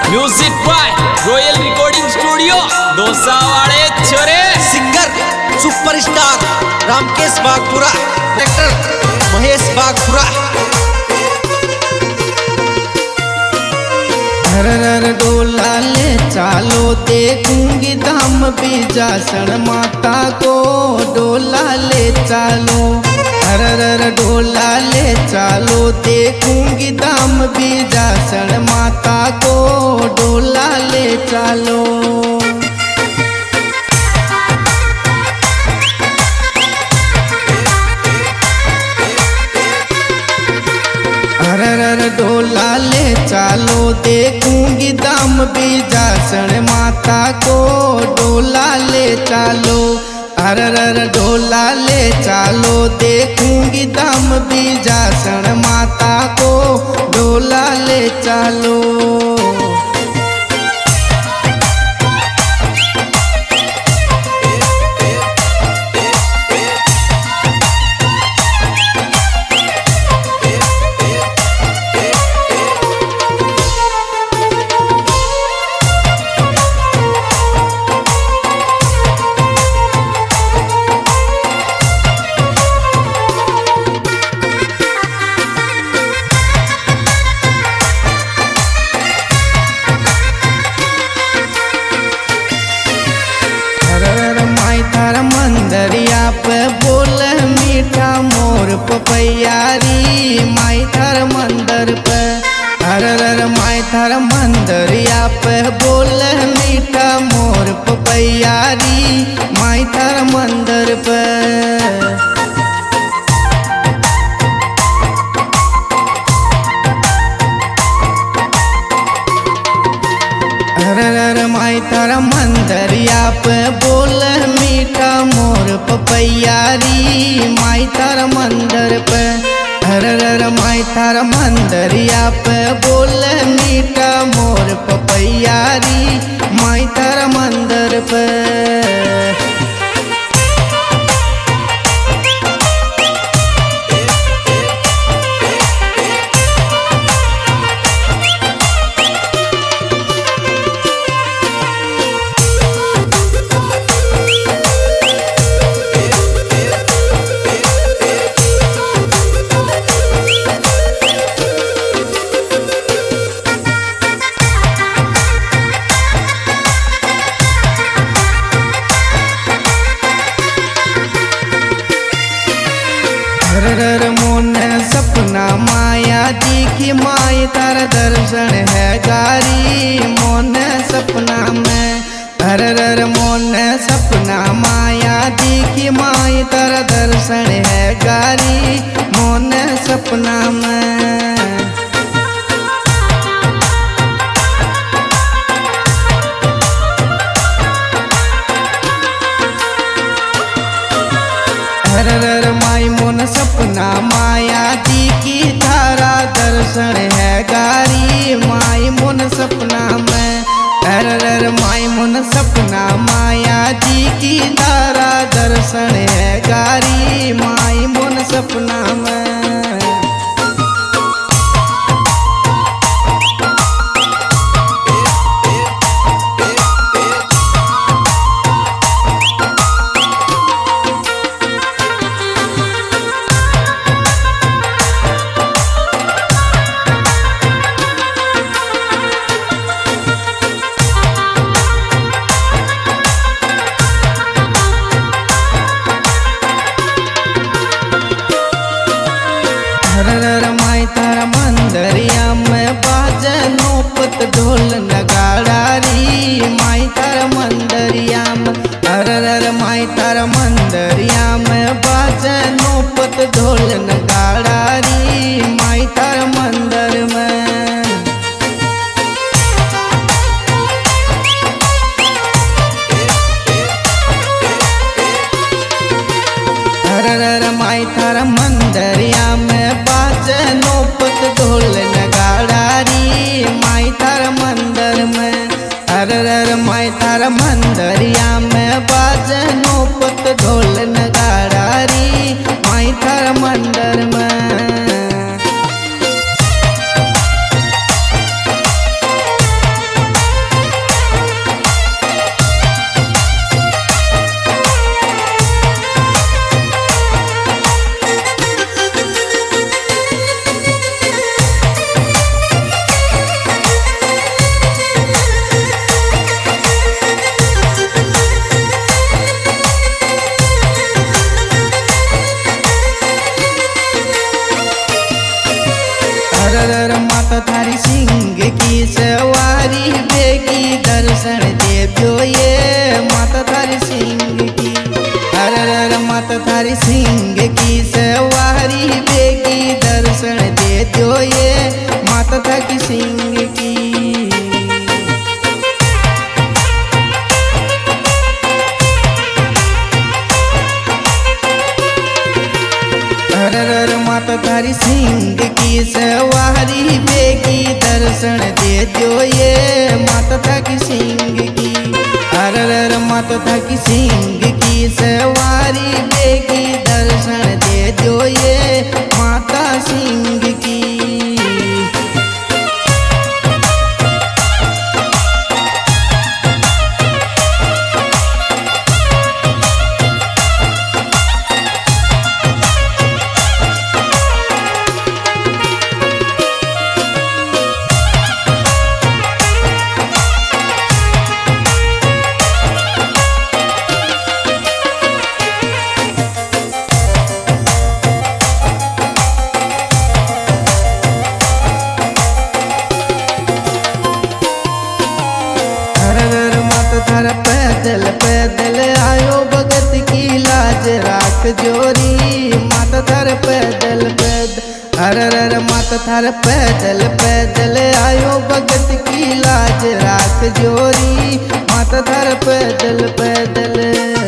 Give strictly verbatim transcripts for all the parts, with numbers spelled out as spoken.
Music by royal recording studio Dosawade छोरे। Singer superstar Ramkesh Bagpura, director Mahesh Bagpura. हर डोला ले चालो देखूंगी धाम बीजासण माता को, डोला ले चालो। हर डोला ले चालो देखूंगी धाम बीजासण माता को, डोला ले चालो। हर डोला ले चालो देखूंगी धाम बीजासण माता को, डोला ले चालो। हर डोला ले चालो देखूंगी धाम बीजासण माता को, डोला ले चालो। मंदरिया पे बोल मीठा मोर पपैयारी, माई थार मंदिर पे। हर हर माई थार मंदरिया पे बोल मीठा मोर पपैयारी, माई थार मंदिर पे। हर माई थारा मंदरिया पे बोल मीठा मोर पपैयारी, माई थारा मंदिर पे। हर माई थारा मंदरिया पे बोल मीठा मोर पपैयारी, माई थारा मंदिर पे। हर मोन सपना माया दिखी, माई तारा दर्शन है गारी मोन सपना में। हर हर मोन सपना माया दिखी, माई तारा दर्शन है गारी मोन सपना में। हर माई मोन सपना माया दी की थारा दर्शन है गारी, माई मोन सपना में। हर माई मोन सपना माया दी की थारा दर्शन है गारी, माई मोन सपना में। हर माता थारी सिंह की सवारी बेगी दर्शन देव्यो ये माता थारी सिंह की हर हर माता थारी सिंह की सवारी बेगी दर्शन देव्यो ये माता थारी सिंह की हर हर माता थारी सिंह की सवारी बेगी दर्शन दे दो ये माता थारी सिंह की हर हर माता थारी सिंह की सवारी बेगी दर्शन दे दो ये माता सिंह की थारा पैदल पैदल आयो भगत की लाज राख जोरी माता थार पैदल पैदल हर हर माता थार पैदल पैदल आयो भगत की लाज राख जोरी माता थार पैदल पैदल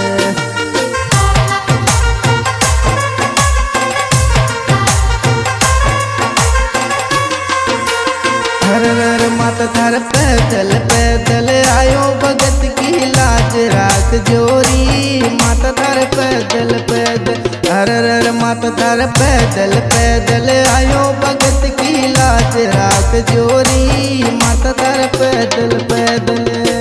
हर हर माता थार पैदल पैदल आयो भगत की लाज राख जोरी माता थार पैदल पैदल हर हर माता थार पैदल पैदल आयो भगत की लाज राख जोरी माता थार पैदल पैदल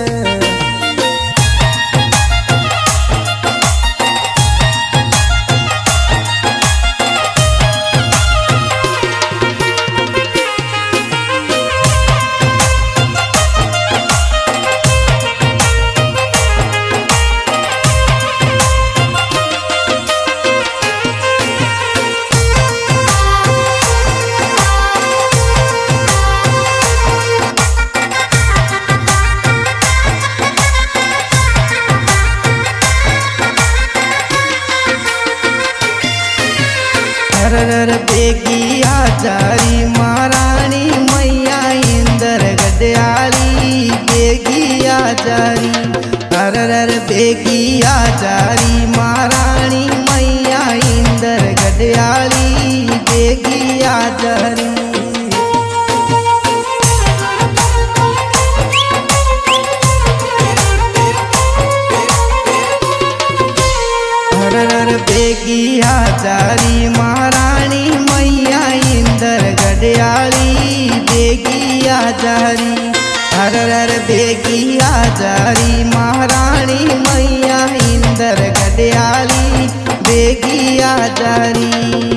हर हर बेगी आचारी महारानी मैया इंदर गडयाली बेगी आचारी हर हर बेगी आचारी महारानी मैया इंदर गडयाली बेगी आचारी हर हर बेगी आचारी महारानी मैया इंदर गडयाली बेगी आचारी हर हर बेगी आचारी महारानी मैया इंदर गडयाली बेगी आचारी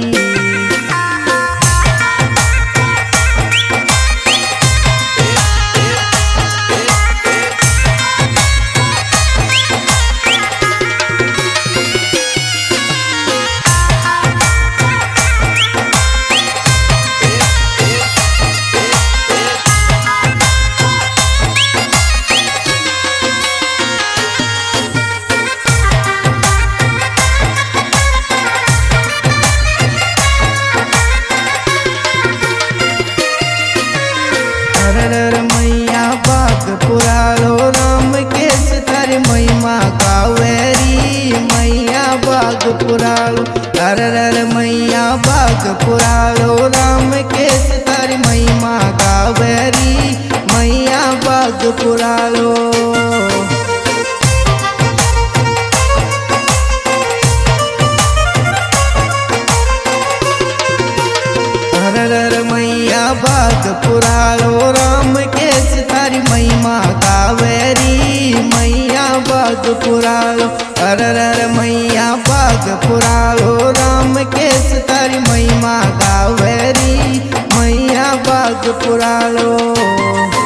मैया बाग पुरालो राम केस थारी महिमा कावेरी मैया बाग पुरालो हर हर मैया बाग पुरालो राम केस थारी महिमा कावेरी मैया बाग पुरालो हर हर मैया बाग पुरालो राम केस थारी महिमा कावेरी मैया बाग पुरालो हर हर मैया बाग पुरालो राम केस थारी महिमा कावेरी मैया बाग पुरालो